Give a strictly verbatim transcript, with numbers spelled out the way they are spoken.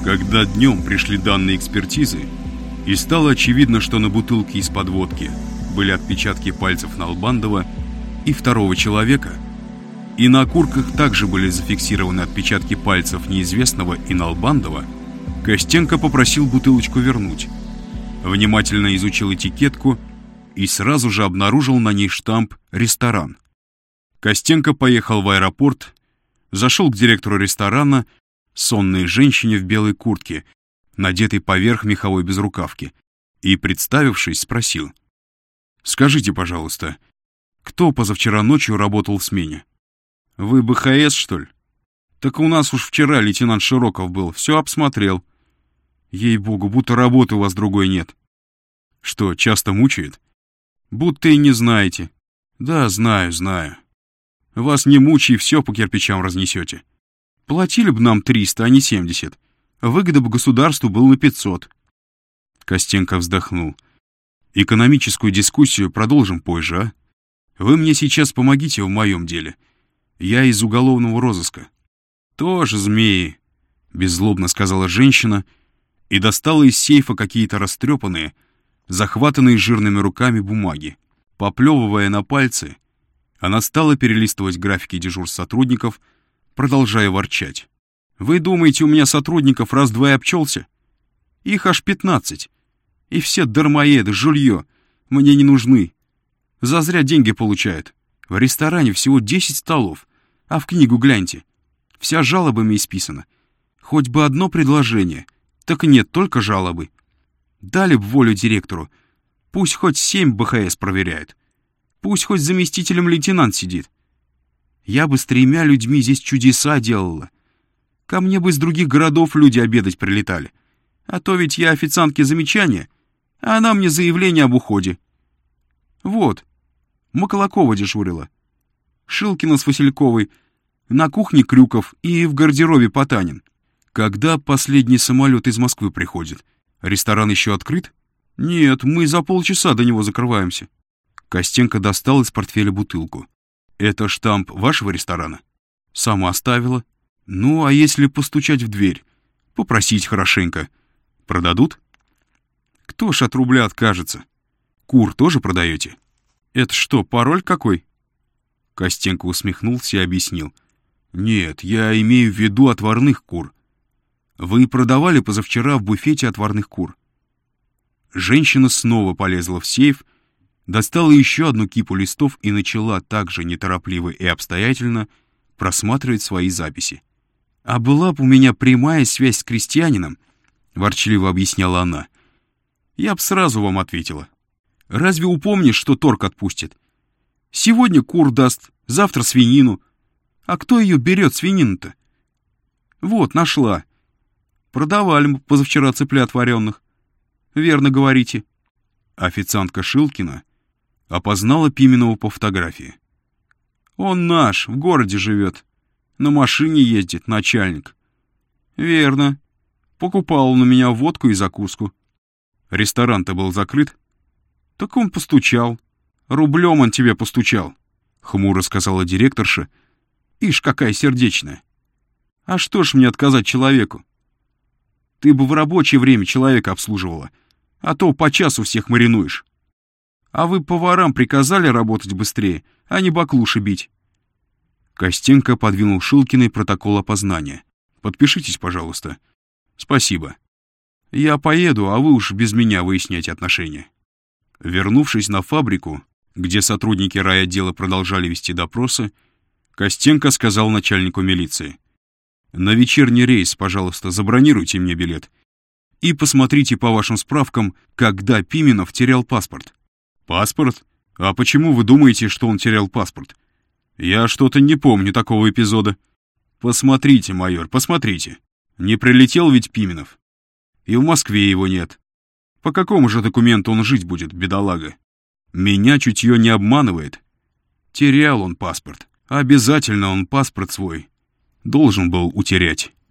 Когда днем пришли данные экспертизы, и стало очевидно, что на бутылке из-под водки были отпечатки пальцев Налбандова и второго человека, и на окурках также были зафиксированы отпечатки пальцев неизвестного и Налбандова, Костенко попросил бутылочку вернуть, внимательно изучил этикетку и сразу же обнаружил на ней штамп «Ресторан». Костенко поехал в аэропорт, зашел к директору ресторана, сонной женщине в белой куртке, надетой поверх меховой безрукавки, и, представившись, спросил: «Скажите, пожалуйста, кто позавчера ночью работал в смене? Вы бэ ха эс, что ли? Так у нас уж вчера лейтенант Широков был, все обсмотрел. Ей-богу, будто работы у вас другой нет. Что, часто мучает? Будто и не знаете. Да, знаю, знаю. Вас не мучай, все по кирпичам разнесете. Платили бы нам триста, а не семьдесят. Выгода бы государству была на пятьсот. Костенко вздохнул. Экономическую дискуссию продолжим позже, а? Вы мне сейчас помогите в моем деле. Я из уголовного розыска. Тоже змеи, беззлобно сказала женщина и достала из сейфа какие-то растрепанные, захватанные жирными руками бумаги. Поплевывая на пальцы, она стала перелистывать графики дежурств сотрудников, продолжая ворчать. «Вы думаете, у меня сотрудников раз-два и обчелся? Их аж пятнадцать. И все дармоеды, жулье, мне не нужны. Зазря деньги получают. В ресторане всего десять столов, а в книгу гляньте. Вся жалобами исписана. Хоть бы одно предложение. Так нет, только жалобы. Дали б волю директору. Пусть хоть семь бэ ха эс проверяет. Пусть хоть заместителем лейтенант сидит. Я бы с тремя людьми здесь чудеса делала. Ко мне бы из других городов люди обедать прилетали. А то ведь я официантке замечания, а она мне заявление об уходе. Вот, Маколакова дежурила. Шилкина с Васильковой, на кухне Крюков и в гардеробе Потанин. Когда последний самолет из Москвы приходит? Ресторан еще открыт? Нет, мы за полчаса до него закрываемся. Костенко достал из портфеля бутылку. Это штамп вашего ресторана? Сама оставила. Ну, а если постучать в дверь? Попросить хорошенько. Продадут? Кто ж от рубля откажется? Кур тоже продаете? Это что, пароль какой? Костенко усмехнулся и объяснил. Нет, я имею в виду отварных кур. Вы продавали позавчера в буфете отварных кур. Женщина снова полезла в сейф, достала еще одну кипу листов и начала также неторопливо и обстоятельно просматривать свои записи. «А была бы у меня прямая связь с крестьянином», — ворчливо объясняла она, — «я б сразу вам ответила. Разве упомнишь, что торг отпустит? Сегодня кур даст, завтра свинину. А кто ее берет, свинину-то? Вот, нашла. Продавали мы позавчера цыплят вареных. Верно говорите». Официантка Шилкина опознала Пименова по фотографии. «Он наш, в городе живет. На машине ездит, начальник». «Верно. Покупал он у меня водку и закуску». «Ресторан-то был закрыт?» «Так он постучал. Рублем он тебе постучал», — хмуро сказала директорша. «Ишь, какая сердечная. А что ж мне отказать человеку? Ты бы в рабочее время человека обслуживала, а то по часу всех маринуешь. А вы поварам приказали работать быстрее, а не баклуши бить». Костенко подвинул Шилкиной протокол опознания. «Подпишитесь, пожалуйста». «Спасибо. Я поеду, а вы уж без меня выясняйте отношения». Вернувшись на фабрику, где сотрудники райотдела продолжали вести допросы, Костенко сказал начальнику милиции: «На вечерний рейс, пожалуйста, забронируйте мне билет. И посмотрите по вашим справкам, когда Пименов терял паспорт». «Паспорт? А почему вы думаете, что он терял паспорт? Я что-то не помню такого эпизода». «Посмотрите, майор, посмотрите. Не прилетел ведь Пименов. И в Москве его нет. По какому же документу он жить будет, бедолага? Меня чутье не обманывает. Терял он паспорт. Обязательно он паспорт свой должен был утерять».